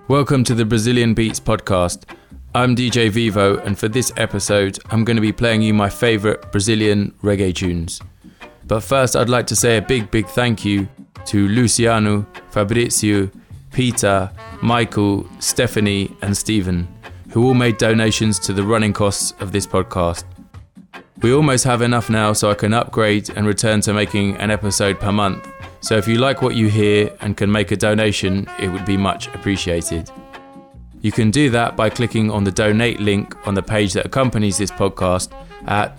Welcome to the Brazilian Beats podcast. I'm DJ Vivo, and for this episode, I'm going to be playing you my favourite Brazilian reggae tunes. But first, I'd like to say a big thank you to Luciano, Fabrizio, Peter, Michael, Stephanie, and Stephen, who all made donations to the running costs of this podcast. We almost have enough now so I can upgrade and return to making an episode per month. So if you like what you hear and can make a donation, it would be much appreciated. You can do that by clicking on the donate link on the page that accompanies this podcast at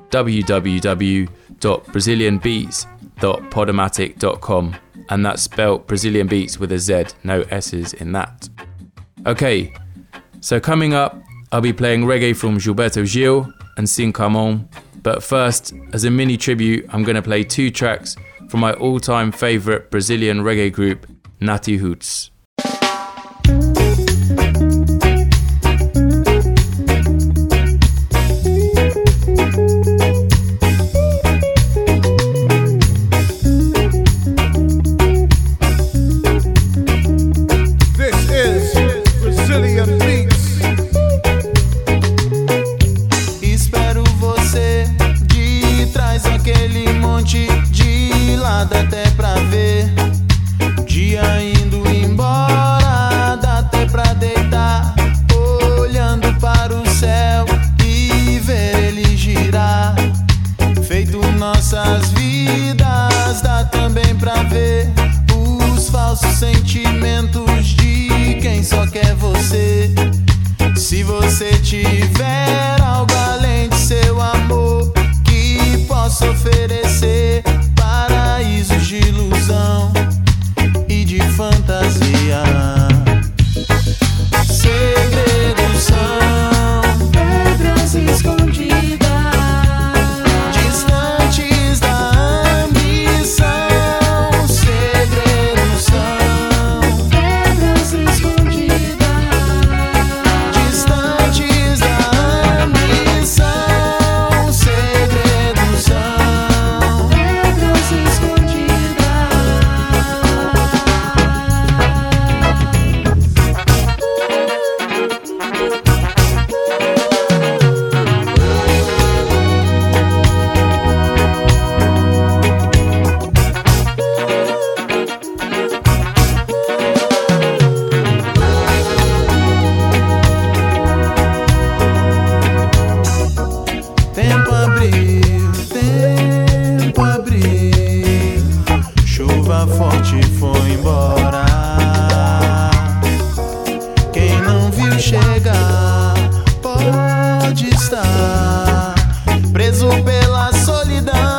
www.brazilianbeats.podomatic.com, and that's spelt Brazilian Beats with a Z, no S's in that. Okay, so coming up, I'll be playing reggae from Gilberto Gil and Sim Camon, but first, as a mini tribute, I'm going to play two tracks from my all-time favourite Brazilian reggae group, Naty Roots. This is Brazilian Beats. Espero você de trás aquele monte de lado até pra ver. Dia indo embora, dá até pra deitar, olhando para o céu e ver ele girar. Feito nossas vidas, dá também pra ver os falsos sentimentos de quem só quer você. Se você tiver algo além de seu amor que possa oferecer, paraísos de ilusão e de fantasia. Segredos são pedras escondidas, distantes da ambição. Segredos são pedras escondidas, distantes da ambição. Segredos são pedras escondidas. Tempo abriu, chuva forte foi embora. Quem não viu chegar pode estar preso pela solidão.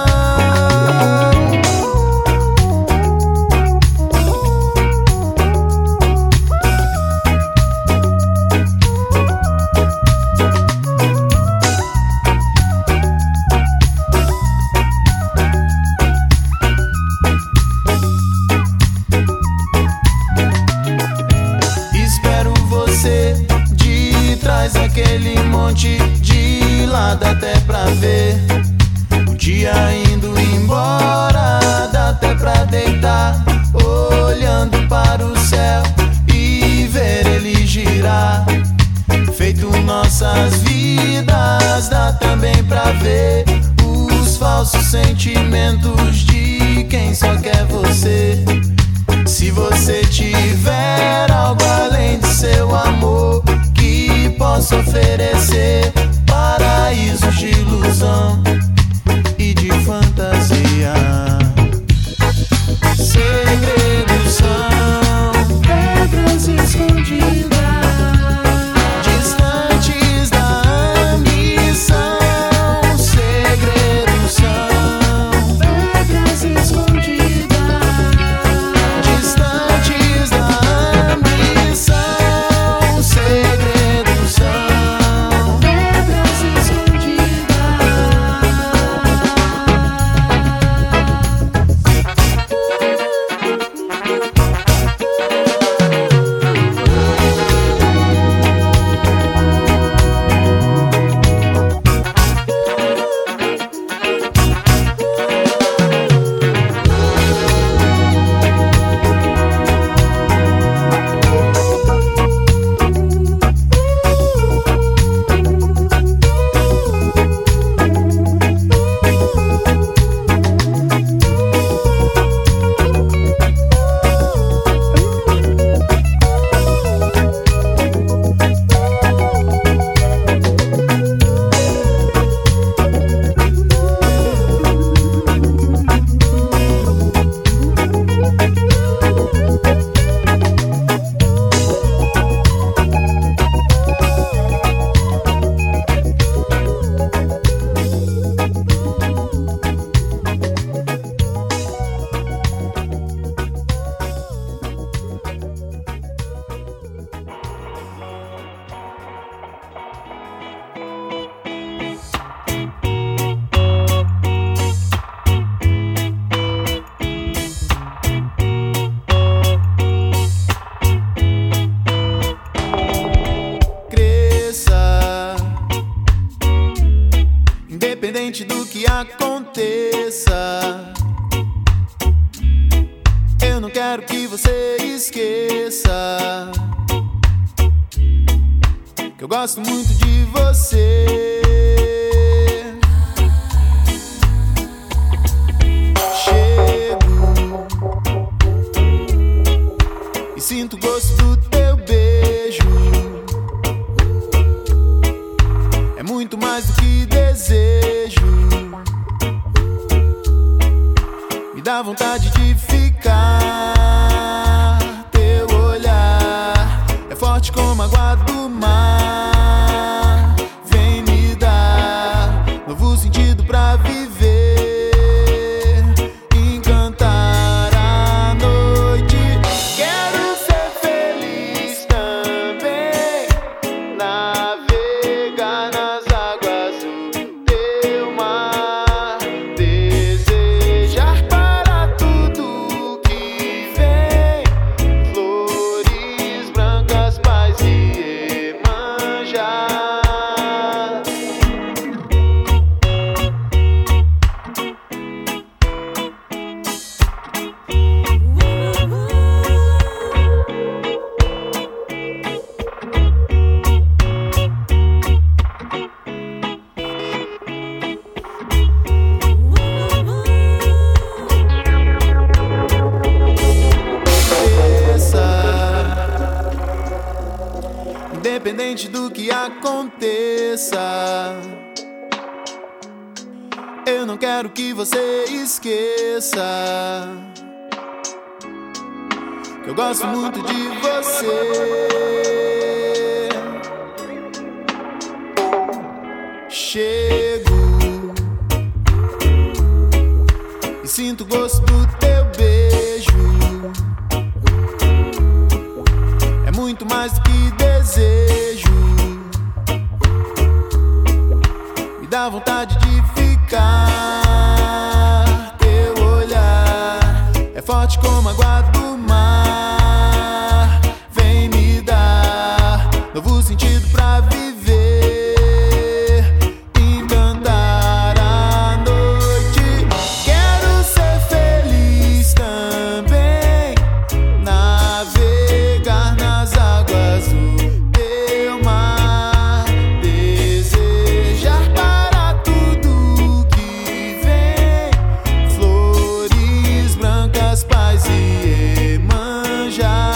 Espero você de trás aquele monte de lado até pra ver. O dia indo embora, dá até pra deitar, olhando para o céu e ver ele girar. Feito nossas vidas, dá também pra ver os falsos sentimentos de quem só quer você. Se você tiver algo além de seu amor que possa oferecer, paraísos de ilusão e de fantasia. Segredos são pedras escondidas, distantes da ambição. Segredos são pedras escondidas, distantes da ambição. Segredos são pedras escondidas. aconteça. Eu não quero que você esqueça que eu gosto muito de você. Chego e sinto o gosto do teu beijo. É muito mais do que desejo. Me dá vontade de ficar. Teu olhar é forte como a água do mar. Vem me dar novo sentido pra viver, encantar a noite. Quero ser feliz também, navegar nas águas do teu mar, desejar para tudo que vem, flores brancas, paz e Iemanjá. Independente do que aconteça, eu não quero que você esqueça que eu gosto muito de você. Chego e sinto o gosto do teu beijo. É muito mais do que desejo. Me dá vontade de ficar. Teu olhar é forte como a água do mar. Vem me dar novo sentido pra viver, encantar a noite. Quero ser feliz também, navegar nas águas do teu mar, desejar para tudo que vem, flores brancas, paz e Iemanjá.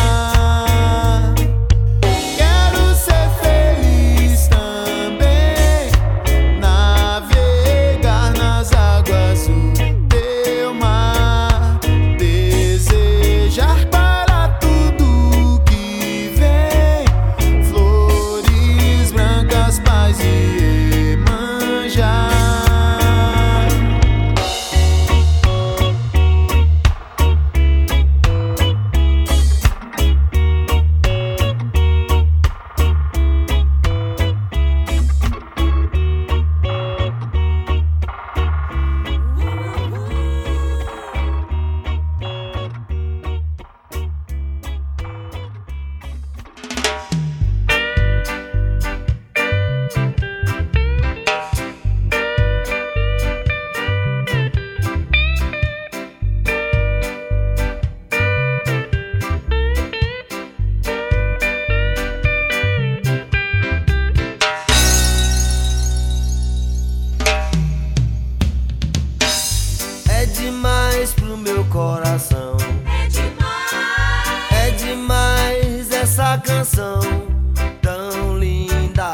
Quero ser feliz também, navegar nas águas do teu mar, desejar para tudo que vem, flores brancas, paz e Iemanjá. É demais pro meu coração. É demais essa canção tão linda.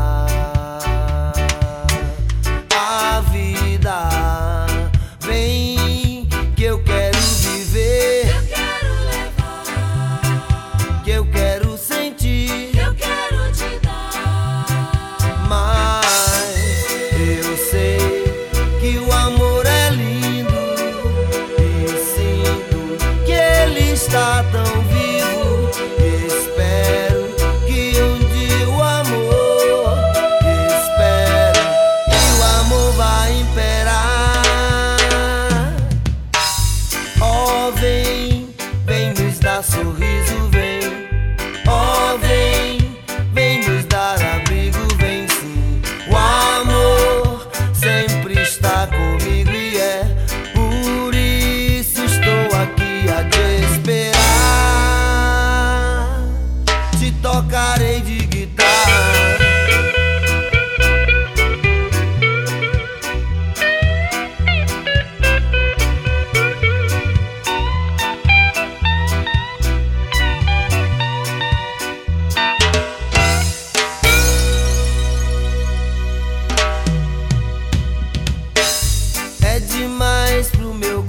A vida vem que eu quero viver, que eu quero sentir, mas eu sei que o amor é lindo e sinto que ele está tão vivo. Espero que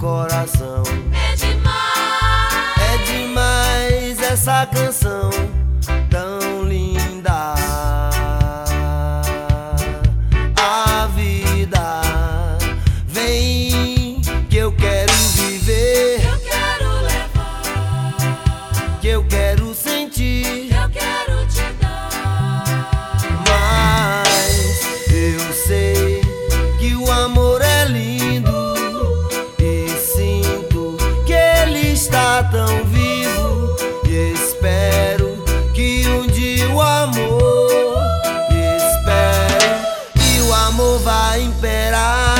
coração. É demais essa canção tão linda. A vida vem que eu quero viver, Eu quero levar, que eu quero sentir, eu quero te dar. mas eu sei que o amor é lindo e sinto que ele está tão vivo e espero que um dia o amor, espero que o amor vai imperar.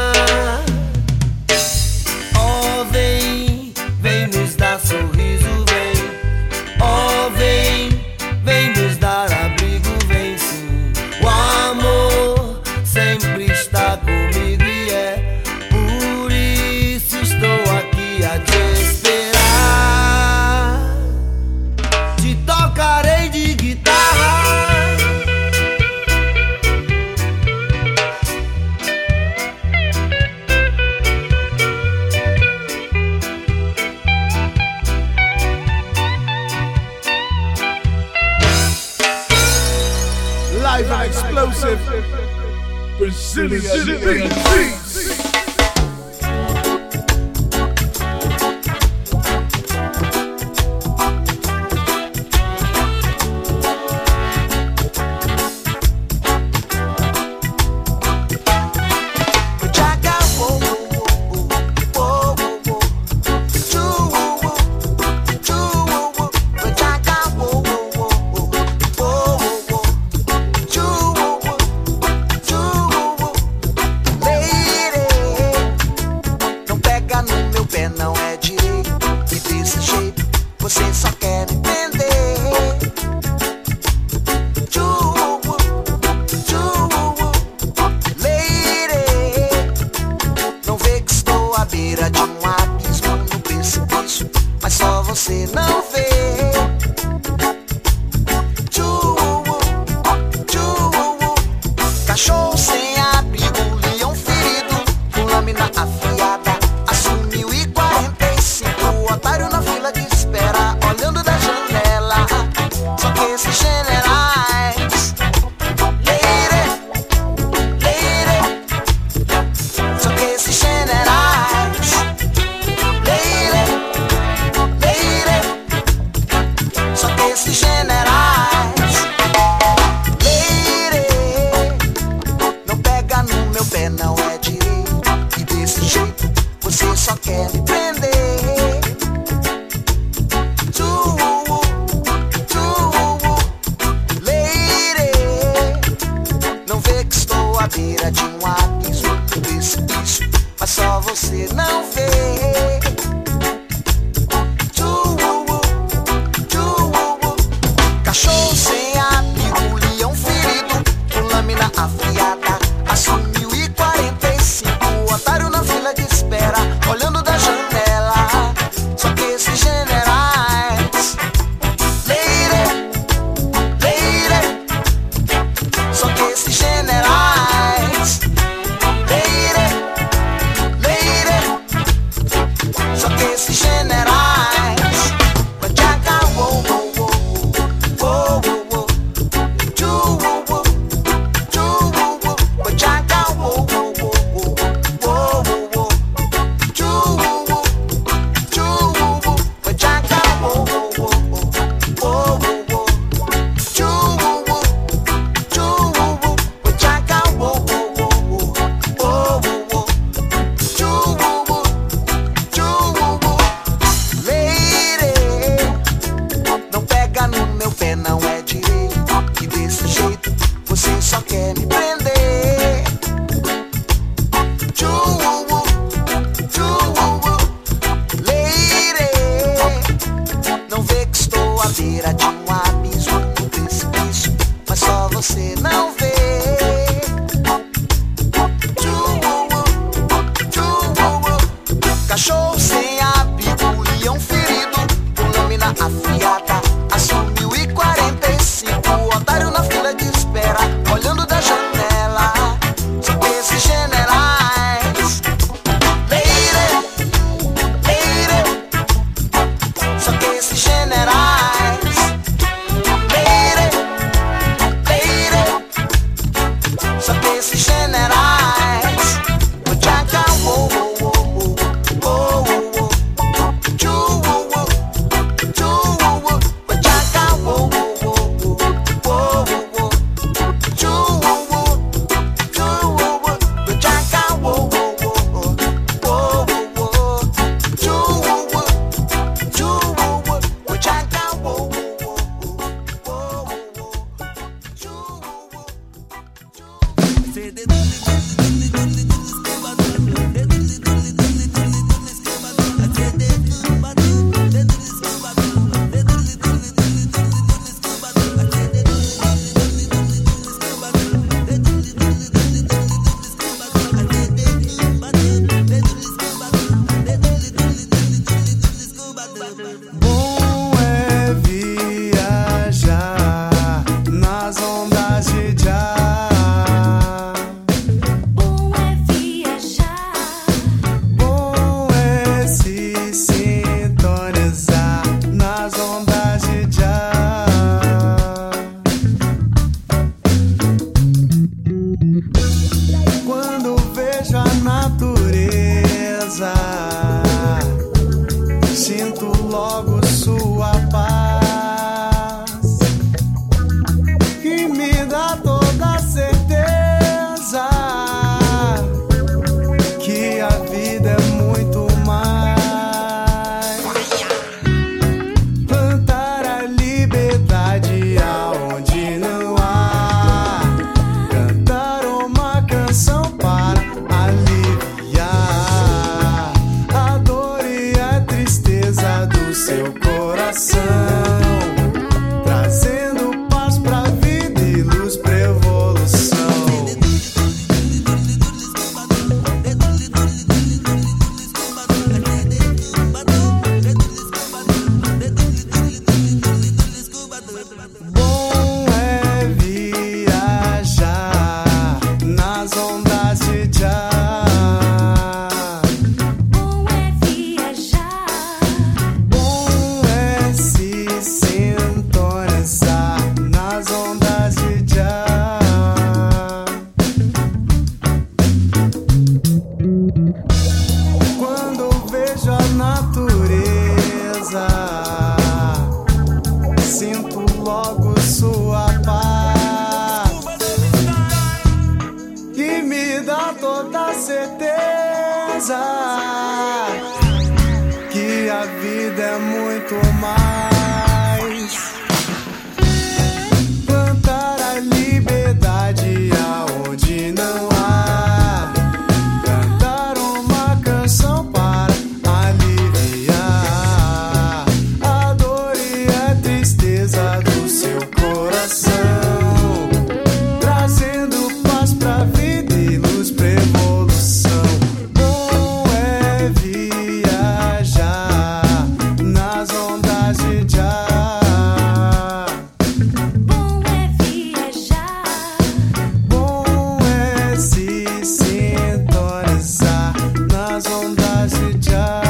Oh, vem, vem nos dar sorriso, vem. Oh, vem, vem nos dar abrigo, vem sim. O amor sempre está comigo e é por isso estou aqui a te esperar. Te tocarei de guitarra. Live and explosive Brazilian beats. Não pega no meu pé, não é direito. E desse jeito você só quer entender. Tchuuú, tchuuú, lady. Não vê que estou à beira de um abismo no precipício, mas só você não vê. Tchuuú, tchuuú, cachorro sem abrigo, leão ferido, com lâmina afiada, assumiu e 45. O otário na fila de espera, olhando da janela. Só que esses generais, lady, lady. Só que esses generais, lady, lady. Só que esses generais, lady. Não pega no meu pé, não é direito. E desse jeito você só quer me prender. Tchuuú, tchuuú, lady. Não vê que estou à beira de um abismo no precipício, mas só você não vê. Tchuuú, tchuuú, cachorro sem abrigo, leão ferido, com lâmina afiada, assumiu e 45. O otário na fila de espera, olhando da janela. Só que esses generais, lady, lady. Só que esses generais, lady, lady. seu coração, trazendo paz pra vida e luz pra evolução. Bom é viajar nas ondas de já. Bom é viajar. Bom é se sintonizar nas ondas de já. Quando vejo a natureza, sinto logo sua paz, que me dá toda a certeza que a vida é muito mais. Plantar a liberdade aonde não há, cantar uma canção para aliviar a dor e a tristeza do seu coração, trazendo paz pra vida e luz pra evolução. Bom é viajar nas ondas de já. Bom é viajar. Bom é se sintonizar nas ondas de já.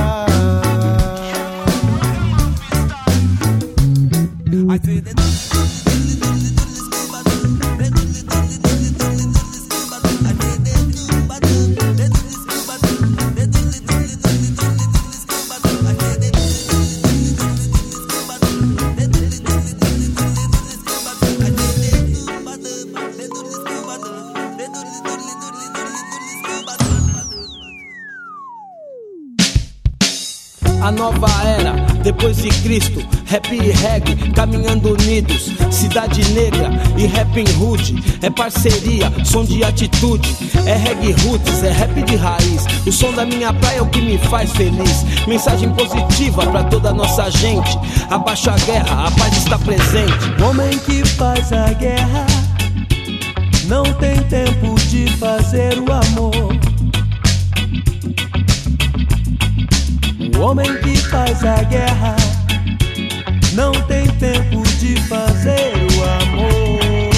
A nova era, depois de Cristo, rap e reggae, caminhando unidos. Cidade negra e rap em hood, é parceria, som de atitude. É reggae roots, é rap de raiz. O som da minha praia é o que me faz feliz. Mensagem positiva pra toda a nossa gente. Abaixa a guerra, a paz está presente. O homem que faz a guerra não tem tempo de fazer o amor. O homem que faz a guerra não tem tempo de fazer o amor.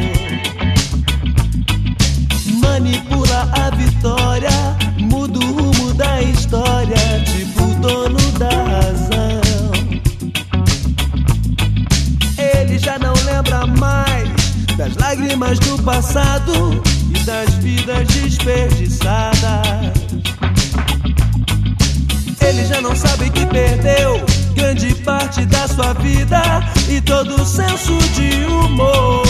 Manipula a vitória, muda o rumo da história, tipo o dono da razão. Ele já não lembra mais das lágrimas do passado e das vidas desperdiçadas. Ele já não sabe que perdeu grande parte da sua vida e todo o senso de humor.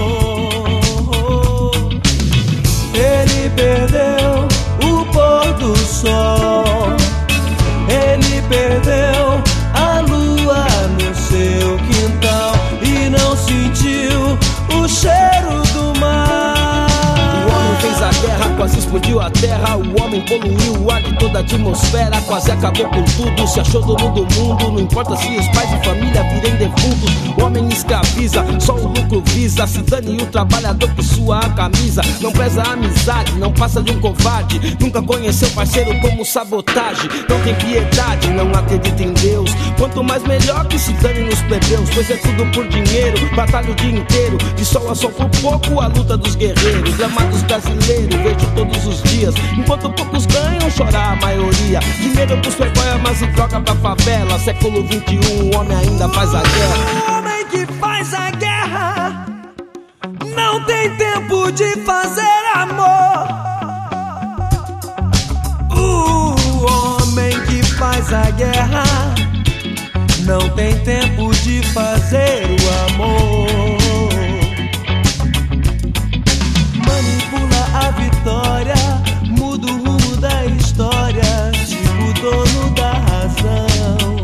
Ele perdeu o pôr do sol. Ele perdeu a lua no seu quintal e não sentiu o cheiro do mar. O homem fez a guerra, quase explodiu a terra. O homem poluiu o ar de toda a atmosfera, quase acabou com tudo, se achou dono do mundo. Não importa se os pais e família virem defuntos. O homem escraviza, só o lucro visa. Se dane o trabalhador que sua a camisa. Não preza a amizade, não passa de um covarde. Nunca conheceu parceiro como sabotagem. Não tem piedade, não acredita em Deus. Quanto mais melhor que se dane nos plebeus, pois é tudo por dinheiro, batalha o dia inteiro. De sol a sol por pouco a luta dos guerreiros. Drama dos brasileiros, vejo todos os dias. Enquanto poucos ganham, chora a maioria. Dinheiro pros playboy, mas e troca pra favela. Século 21, o homem ainda faz a guerra. O homem que faz a guerra não tem tempo de fazer amor. O homem que faz a guerra não tem tempo de fazer o amor. Manipula a vitória, muda o rumo da história, tipo o dono da razão.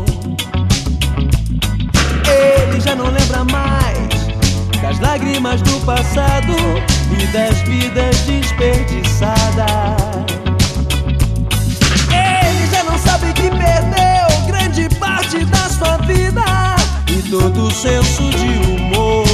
Ele já não lembra mais das lágrimas do passado e das vidas desperdiçadas. Ele já não sabe que perdeu grande parte da sua senso de humor.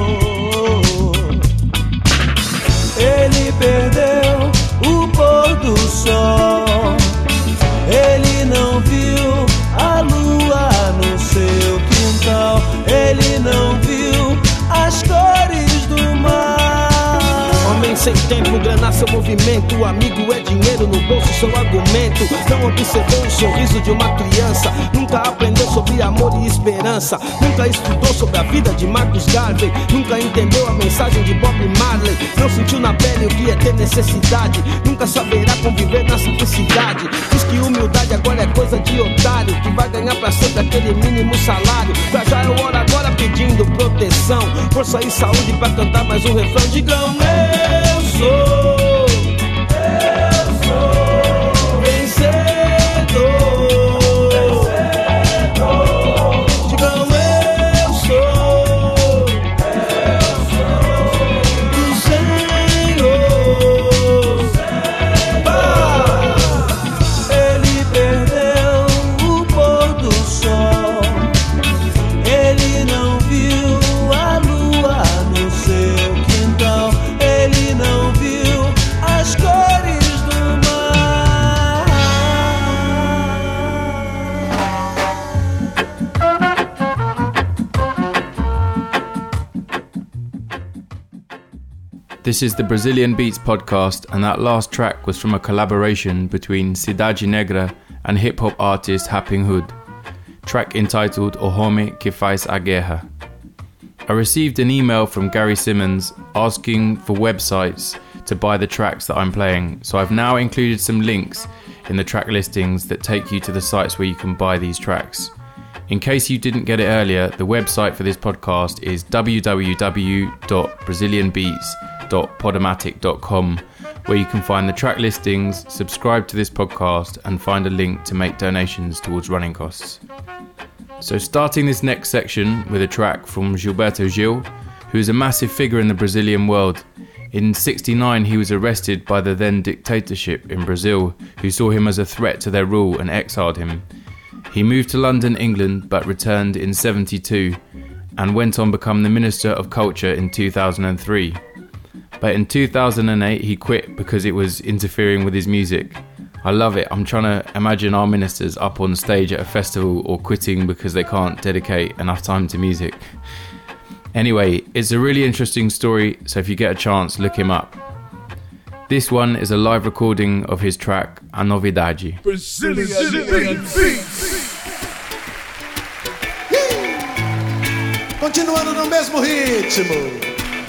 Ele perdeu o pôr do sol, ele não viu a lua no seu quintal, ele não viu as cores do mar. Homem sem tempo, grana seu movimento. Amigo é dinheiro no bolso, seu argumento. Não observou o sorriso de uma criança. Nunca aprendeu sobre amor e esperança. Nunca estudou sobre a vida de Marcus Garvey. Nunca entendeu a mensagem de Bob Marley. Não sentiu na pele o que é ter necessidade. Nunca saberá conviver na simplicidade. Diz que humildade agora é coisa de otário, que vai ganhar pra sempre aquele mínimo salário. Já já é hora agora pedindo proteção, força e saúde pra cantar mais um refrão. Digam eu sou vencedor. Digam eu sou do Senhor. Ele perdeu o pôr do sol, ele não viu a lua no seu quintal, ele não viu as cores do mar. This is the Brazilian Beats podcast, and that last track was from a collaboration between Cidade Negra and hip-hop artist Rapping Hood, track entitled O Homem que Faz a Guerra. I received an email from Gary Simmons asking for websites to buy the tracks that I'm playing, so I've now included some links in the track listings that take you to the sites where you can buy these tracks. In case you didn't get it earlier, the website for this podcast is www.brazilianbeats.podomatic.com, where you can find the track listings, subscribe to this podcast, and find a link to make donations towards running costs. So starting this next section with a track from Gilberto Gil, who is a massive figure in the Brazilian world. In '69 he was arrested by the then dictatorship in Brazil, who saw him as a threat to their rule and exiled him. He moved to London, England, but returned in '72 and went on to become the Minister of Culture in 2003. But in 2008 he quit because it was interfering with his music. I love it. I'm trying to imagine our ministers up on stage at a festival or quitting because they can't dedicate enough time to music. Anyway, it's a really interesting story, so if you get a chance, look him up. This one is a live recording of his track, A Novidade. Brazilian Beats. Continuando no mesmo ritmo.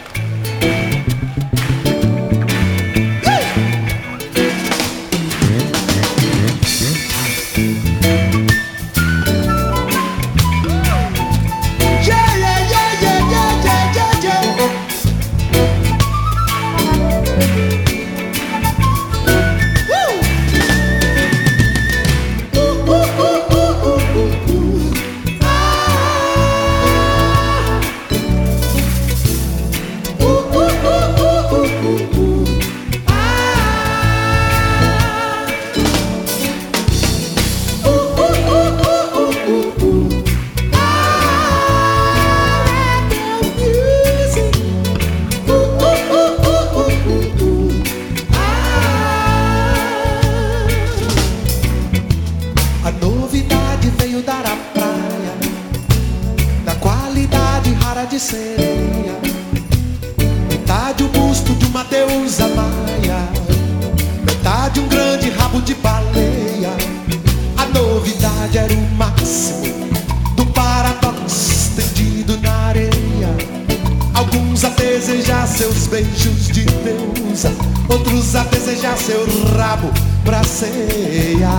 De sereia, metade o busto de uma deusa maia, metade um grande rabo de baleia. A novidade era o máximo do paradoxo estendido na areia. Alguns a desejar seus beijos de deusa, outros a desejar seu rabo pra ceia.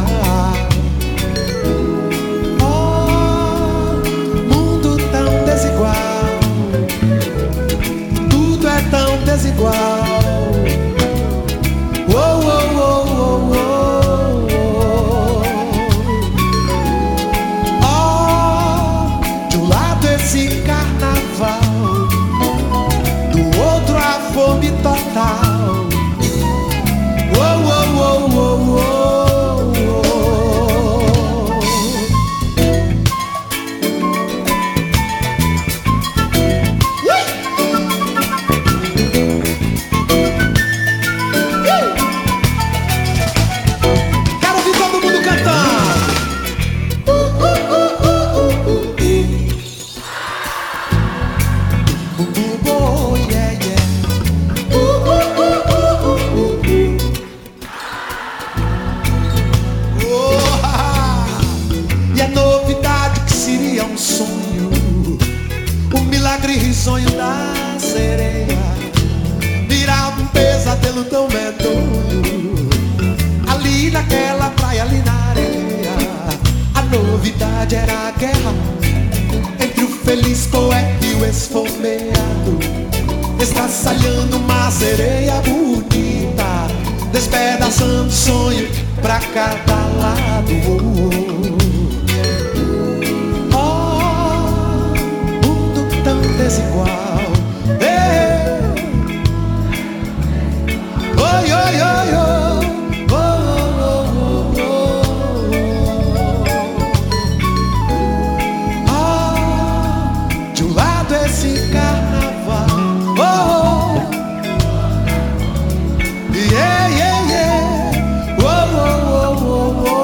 Oh, mundo tão desigual, tão desigual. Oh, oh, oh, oh, oh. Oh, de um lado esse carnaval, do outro a fome total. Oh, oh, oh, oh, oh, oh. novidade era a guerra entre o feliz poeta e o esfomeado, estraçalhando uma sereia bonita, despedaçando sonho pra cada lado. Oh, mundo tão desigual. Oi, oi, oi, oi. Esse carnaval, oh, yeah, yeah, yeah, oh, oh, oh, oh,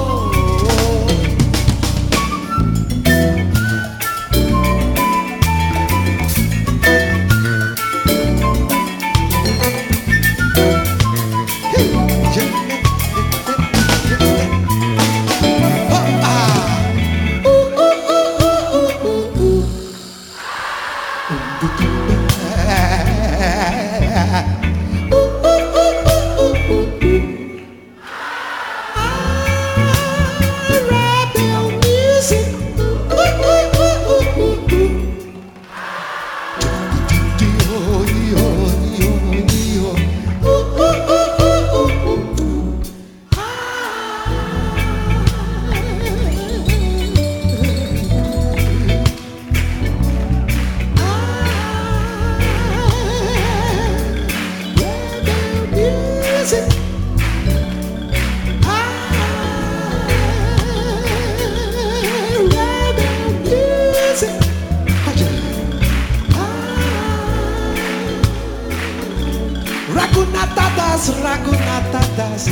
Ragunatadas,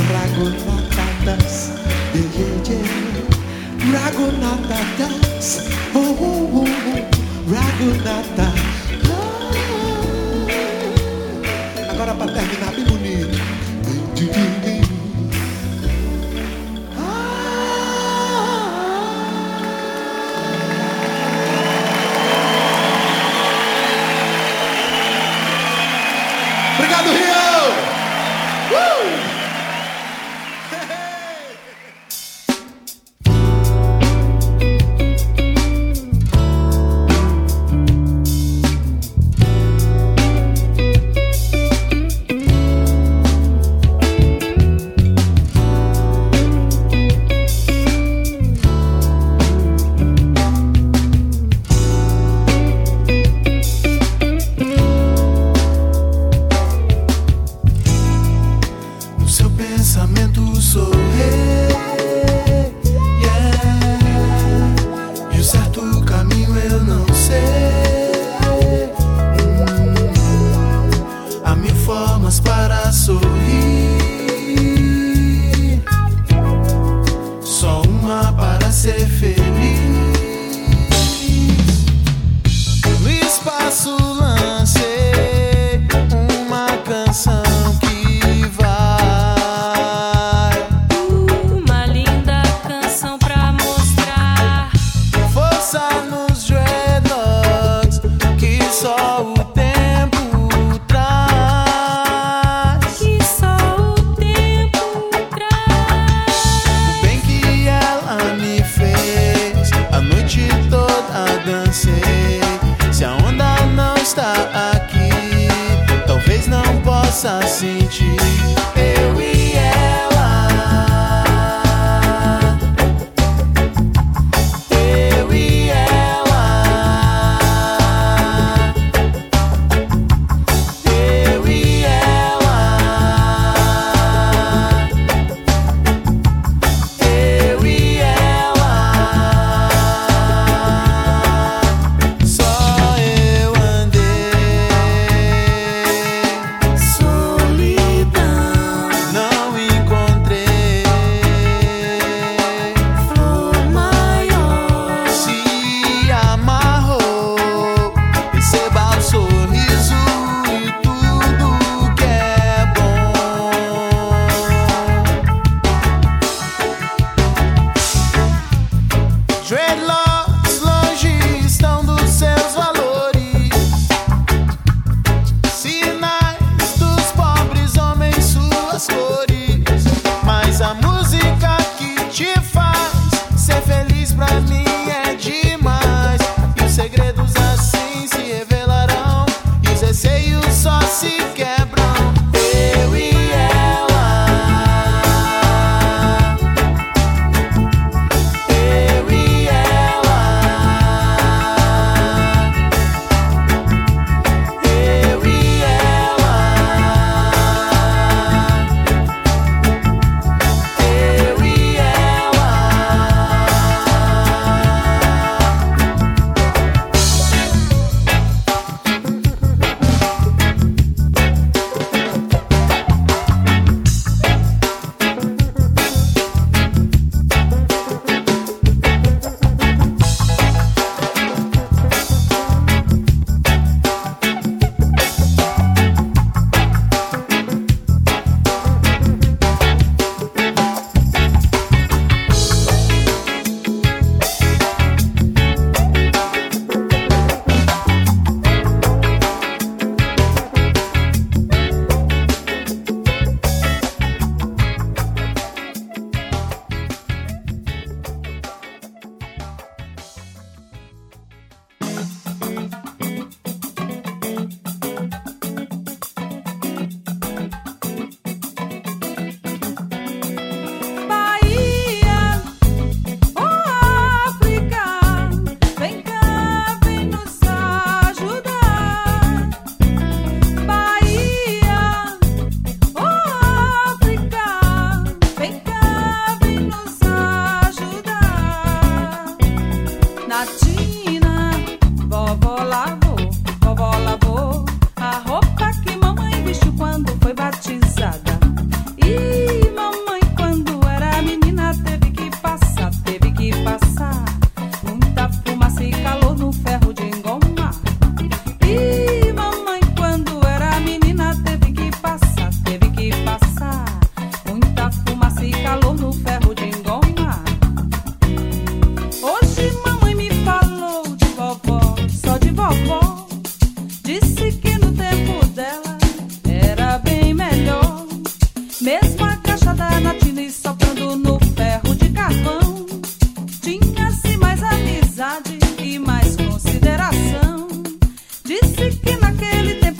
yeah, yeah, yeah. Ragunatadas, oh, oh, oh, oh. Ragunata. Agora pra terminar bem bonito. Obrigado, Rio! Sentir eu e ela, eu e ela, eu e ela, eu e ela, só eu andei. Solidão.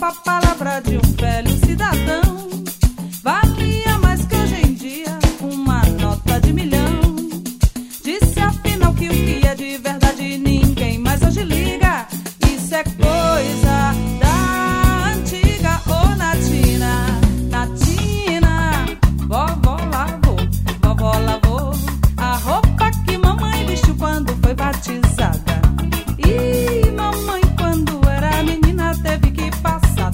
tempo a palavra de um velho cidadão valia mais que hoje em dia uma nota de milhão. Disse afinal que o que é de verdade ninguém mais hoje liga. Isso é coisa da antiga. Ô Natina, Natina, vovó lavou a roupa que mamãe vestiu quando foi batizada. E mamãe quando era menina teve que passar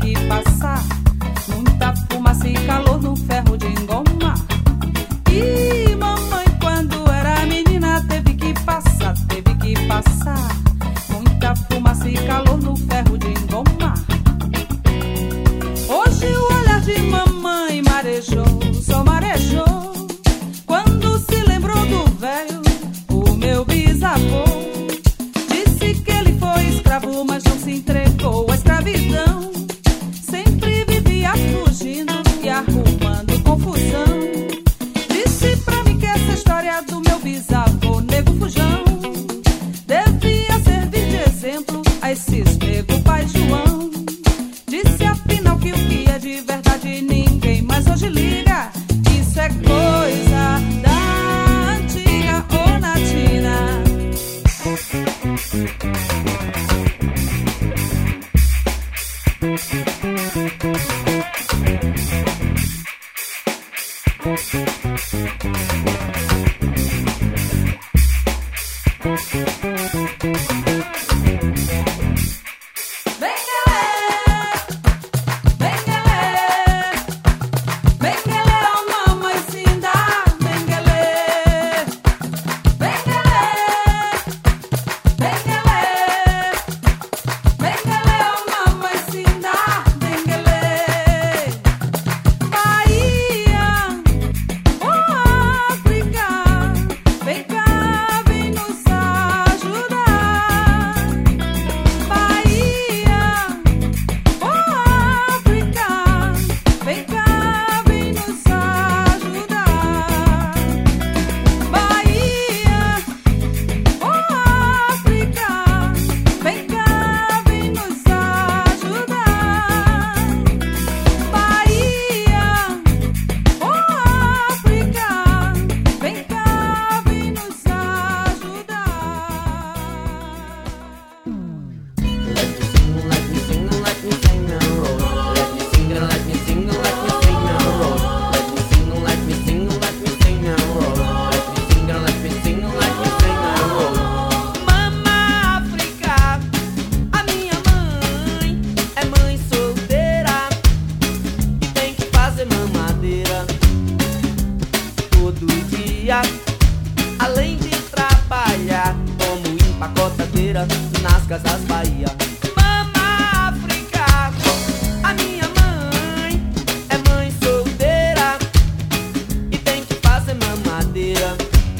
muita fumaça e calor no ferro de engomar. E mamãe quando era menina teve que passar muita fumaça e calor no ferro de engomar. Hoje o olhar de mamãe marejou, só marejou, quando se lembrou do velho, o meu bisavô. Disse que ele foi escravo, mas não se entregou à escravidão. Sempre vivia fugindo e arrumando confusão. Disse pra mim que essa história do meu bisavô, nego fujão, devia servir de exemplo a esses nego pai João. Disse afinal que o que é de verdade ninguém mais hoje liga. Isso é coisa da antiga. Ô Natina, além de trabalhar como empacotadeira nas casas Bahia. Mama África, a minha mãe é mãe solteira e tem que fazer mamadeira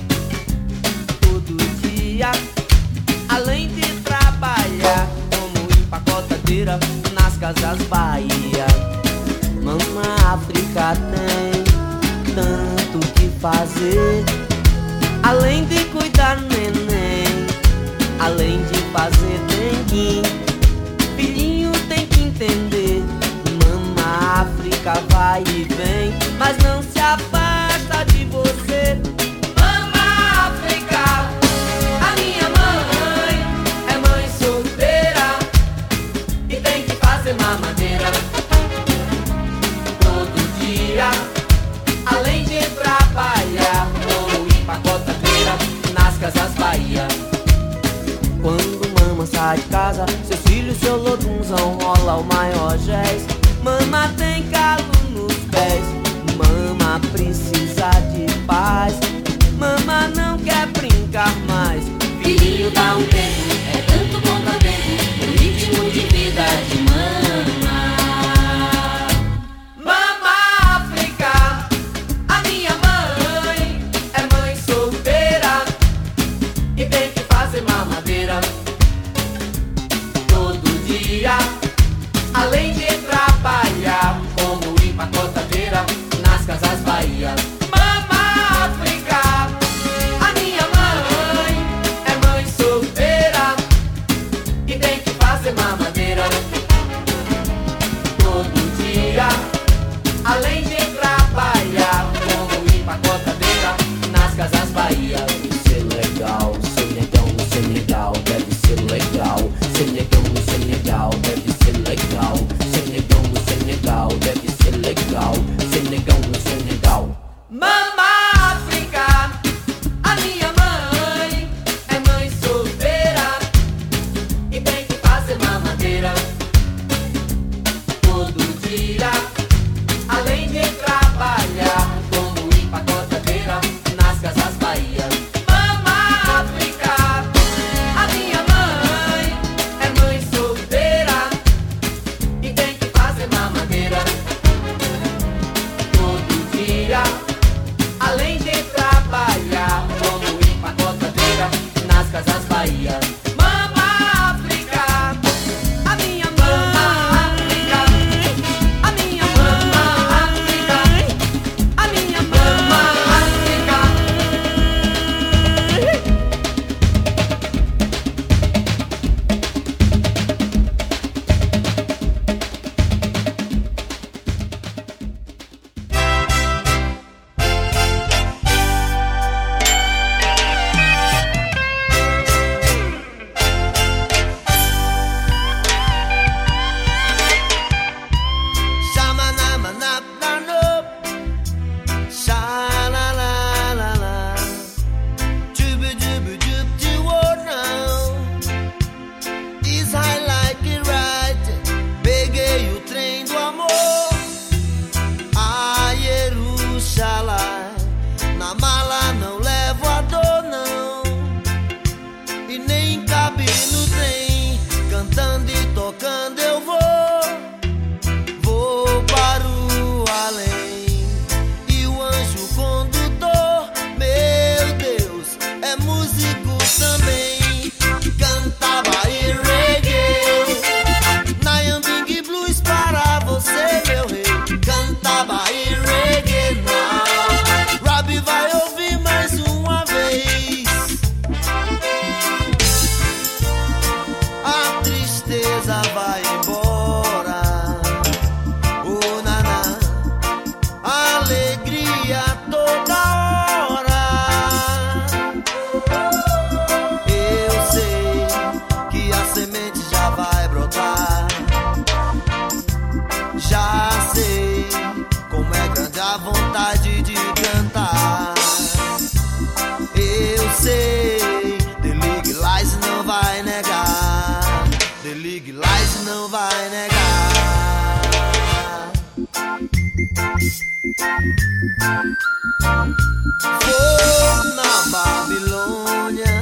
todo dia, além de trabalhar como empacotadeira nas casas Bahia. Mama África tem tanto que fazer, além de cuidar neném, além de fazer dengue. Filhinho tem que entender, Mama África vai e vem, mas não se afasta de você. Mama África, a minha mãe é mãe solteira e tem que fazer mamadeira todo dia, além de trabalhar como empacotadeira nas casas Bahia. Quando mama sai de casa, seus filhos, seu lodunzão rola o maior jazz. Mama tem calo nos pés, mama precisa de paz, mama não quer brincar mais. Filhinho dá um tempo, é tanto bom também, o ritmo de vida de mama. Mama África, a minha mãe é mãe solteira e tem que fazer mamadeira todo dia, além de trabalhar como empacotadeira nas casas Bahia. Mama África, a minha mãe é mãe solteira sei, The Legalize não vai negar, The Legalize não vai negar. Fogo na Babilônia,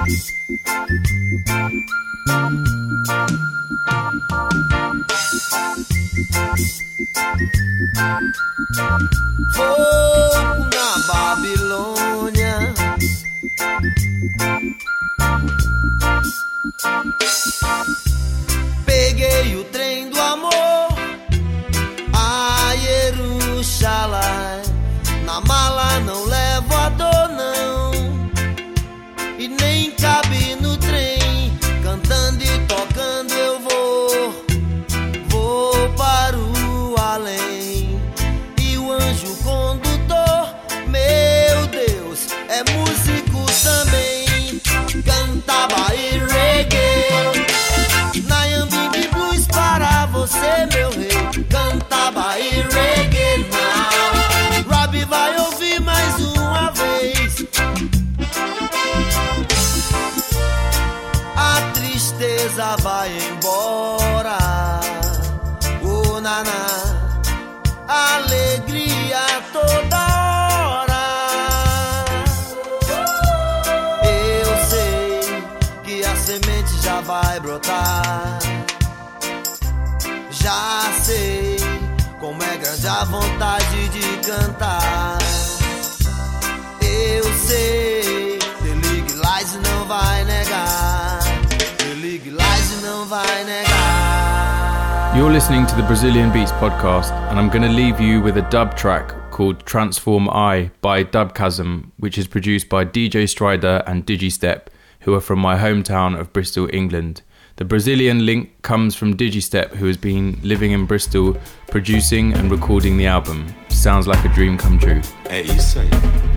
fogo na Babilônia, peguei o trem do amor a Jerusalém. Na mala não levo a dor não, e nem cabe no trem. Cantando e tocando eu vou para o além. E o anjo condutor, meu Deus, é músico também. Cantava e reggae, Nyambing Blues para você, meu rei. Cantava e reggae now. Robbie vai ouvir mais uma vez. A tristeza vai embora, oh naná, alegria toda hora. Eu sei que a semente já vai brotar, já sei como é grande a vontade de cantar. Eu sei, The Legalize não vai negar, The Legalize não vai negar. You're listening to the Brazilian Beats podcast, and I'm going to leave you with a dub track called Transform I by Dubchasm, which is produced by DJ Strider and Digistep, who are from my hometown of Bristol, England. The Brazilian link comes from Digistep, who has been living in Bristol, producing and recording the album. Sounds like a dream come true. É isso aí.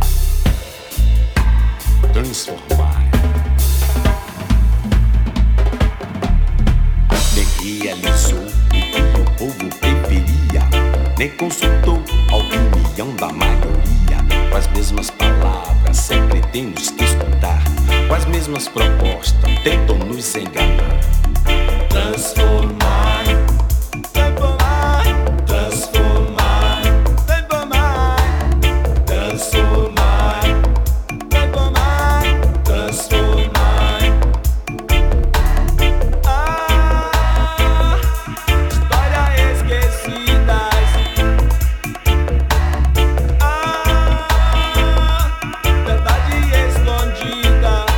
Transformar. Nem realizou o que o povo preferia, nem consultou a opinião da maioria. Com as mesmas palavras sempre tem nos que escutar, com as mesmas propostas tentam nos enganar. Transformar, transformar, transformar, transformar, transformar, transformar, transformar. Ah, histórias esquecidas. Ah, verdade escondida.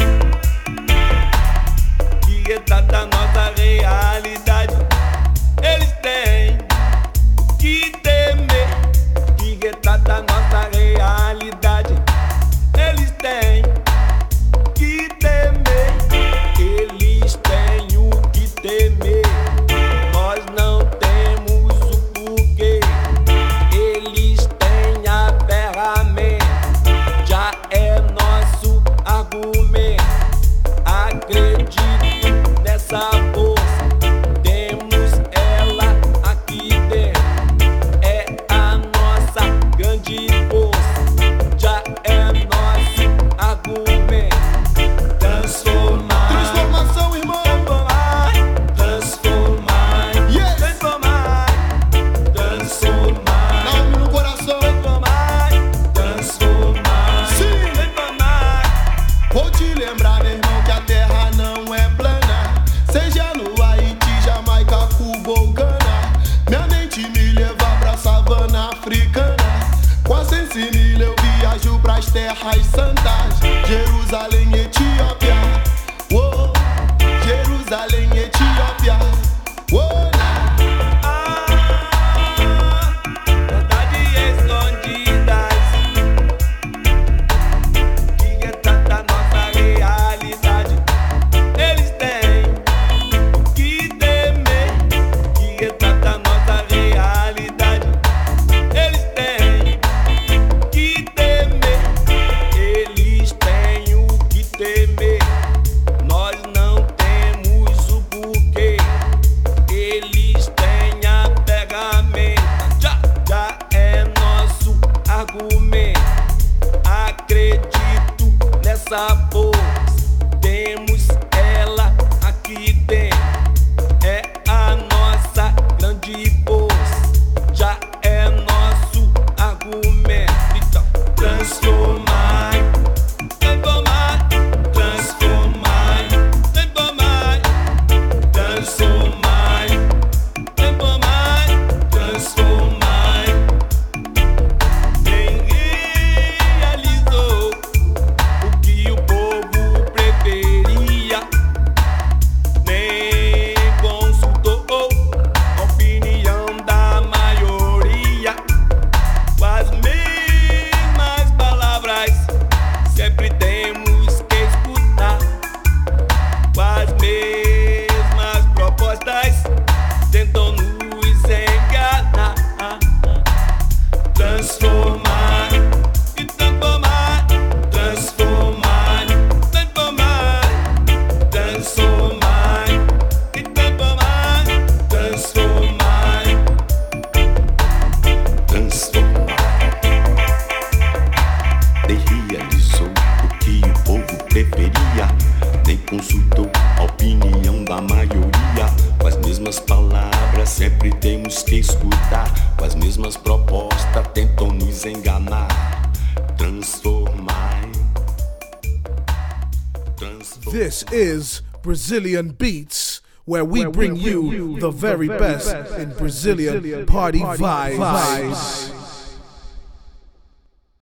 Que retrata nossa realidade. Eles têm que temer. Que retrata nossa realidade. Eles têm que temer. Eles têm o que temer. Nós não temos o porquê. Eles têm a ferramenta. Já é nosso argumento. Acredito nessa força. Temos ela aqui dentro. É a nossa grande força. Já é nosso argumento. Transformar. Transformação, irmão. Transformar. Transformar. Yes. Transformar. Transformar. Na alma e no coração. Transformar. Transformar. Sim. Transformar. Vou te lembrar, meu irmão, que a terra não é plana. Seja no Haiti, Jamaica, Cuba ou Gana. Minha mente me leva pra savana africana. Com a sensimilha eu viajo pras terras santas. Jerusalém, Etiópia. Oh, Jerusalém, Etiópia. Oh, verdade escondidas. Que retrata nossa realidade. Eles têm que temer. Que retrata nossa realidade. Eles têm que temer. Eles têm o que temer. Nós não temos o porquê. Eles nossa voz. Temos ela aqui dentro. É a nossa grande voz. Já é nosso argumento. Então, transformar, transformar, transformar, transformar, transformar, transformar, transformar. Quem realizou o que o povo preferia, nem consultou a opinião da maioria. Com as mesmas palavras sempre temos que escutar, com as mesmas propostas tentam nos enganar. Transformar e transformar, transformar, transformar, transformar e transformar, transformar, transformar. Nem realizou o que o povo preferia, nem consultou a opinião da maioria. Com as mesmas palavras sempre temos que escutar, com as mesmas propostas tentam nos enganar. Transformar, transformar. This is Brazilian Beats, where we bring you the very best in Brazilian party vibes.